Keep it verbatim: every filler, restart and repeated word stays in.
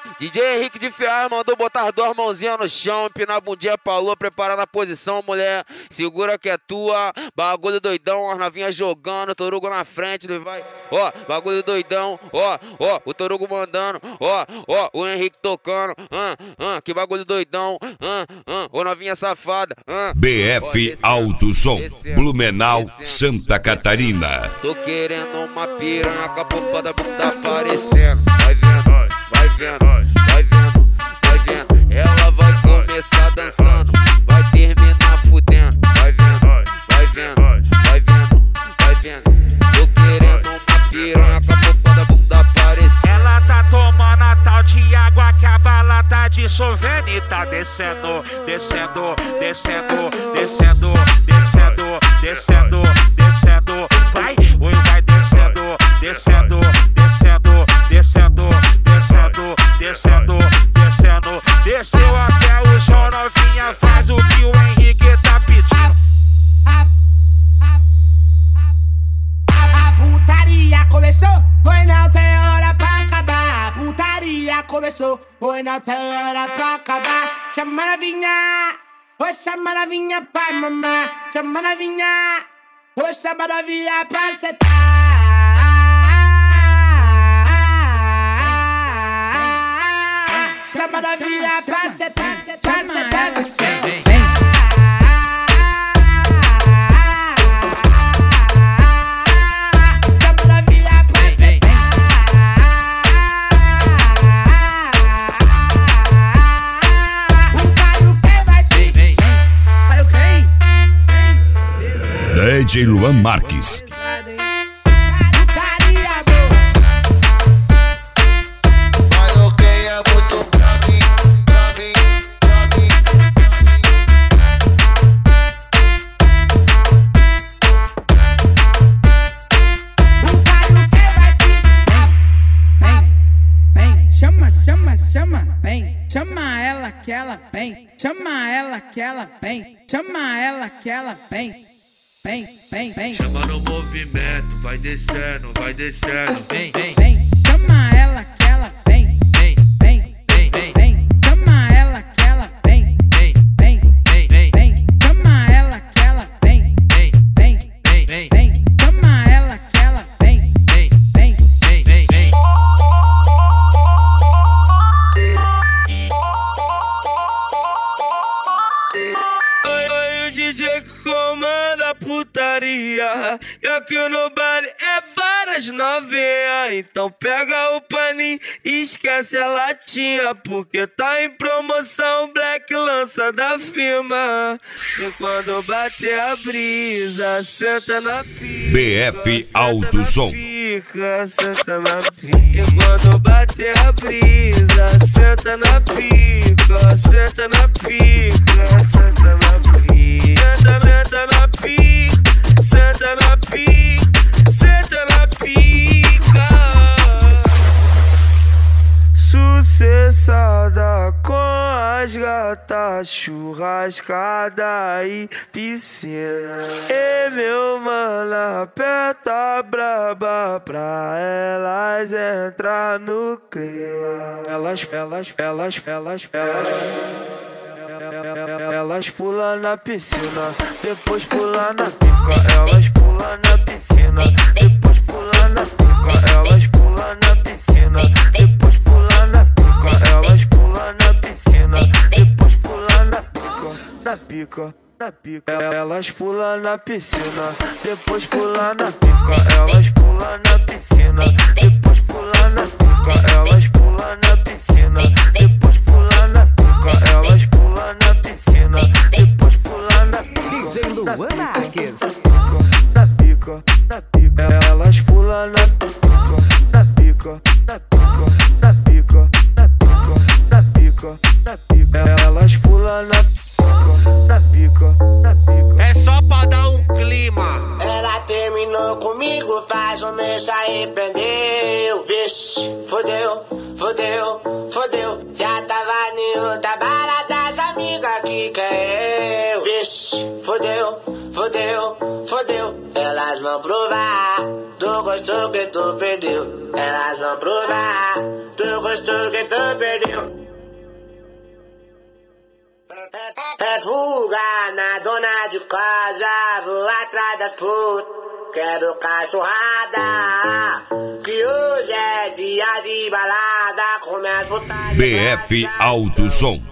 D J Henrique de Ferraz mandou botar duas mãozinhas no chão, empinar a bundinha pra lua, preparar na posição, mulher. Segura que é tua, bagulho doidão, as novinhas jogando, Torugo na frente, vai. Ó, bagulho doidão, ó, ó, o Torugo mandando, ó, ó, o Henrique tocando, ah, ah, que bagulho doidão, ah, ah, ô novinha safada, ah. B F Alto Som, Blumenau, Santa Catarina. Tô querendo uma piranha com a popa da bunda aparecendo, vai vendo, vai vendo, vai vendo, vai vendo. Ela vai começar dançando, vai terminar fudendo, vai vendo, vai vendo, vai vendo, vai vendo. Tô querendo uma piranha com a popa da bunda aparecendo. Ela tá tomando a tal de água que a bala tá dissolvendo e tá descendo, descendo, descendo, descendo, descendo, descendo, descendo, vai, oi, vai descendo, descendo, descendo, descendo, descendo, descendo, descendo, desceu até o chão, novinha, faz o que o Henrique tá pedindo. A, a, a, a putaria começou, foi não tem hora pra acabar. A putaria começou, foi não tem hora pra acabar. Chama novinha, oi, chama novinha pra mamar. Chama novinha, oi, chama novinha pra sentar. Chama novinha pra sentar, pra sentar, sentar. D J Luan Marques. Chama ela que ela vem, chama ela que ela vem, chama ela que ela vem, vem, vem, vem. Chama no movimento, vai descendo, vai descendo, vem, vem, vem. Chama ela que ela vem, vem, vem, vem, vem, vem. Chama ela que ela vem, vem, vem, vem, vem, vem. Chama ela que ela vem, vem, vem, vem, vem, vem. Chama ela que ela vem, vem, vem, vem, vem, vem. D J que comanda a putaria, e aqui no baile é várias novinhas. Então pega o paninho e esquece a latinha, porque tá em promoção Black lança da firma. E quando bater a brisa, senta na pica. B F Alto Som. Pica, senta na pica. E quando bater a brisa, senta na pica, senta na pica, senta na pica. Senta, senta na pica, senta na pica, senta na pica. Sucessada com as gatas, churrascada e piscina. E meu mano, aperta braba pra elas entrar no clima. Elas, elas, elas, elas, elas. Elas pulam na piscina, depois pulam na pica. Elas pulam na piscina, depois pulam na pica. Elas pulam na piscina, depois pulam na pica. Elas pulam na piscina, depois pulam na pica. Na pica, na pica. Elas pulam na piscina, depois pulam na pica. Elas pulam na piscina, depois pulam na pica. Elas pulam na piscina, depois pulam na pica. Elas pulam na piscina, depois pulam na pica. D J Luan Marques. Na pica, na pica. Elas pulam na pica, na pica, na pica, na pica, na pica, na pica, na pica. Elas pulam na pica, na pica, na pica. É só pra dar um clima. Ela terminou comigo, faz um mês se arrependeu. Vixe, fodeu, fodeu, fodeu. Já tava em outra balada das amigas que quer eu. Vixe, fodeu, fodeu, fodeu. Elas vão provar do gosto que tu perdeu. Elas vão provar do gosto que não perdeu. É fuga na dona de casa, vou atrás das putas, quero cachorrada, que hoje é dia de balada, com minhas vontades. B F Alto Som.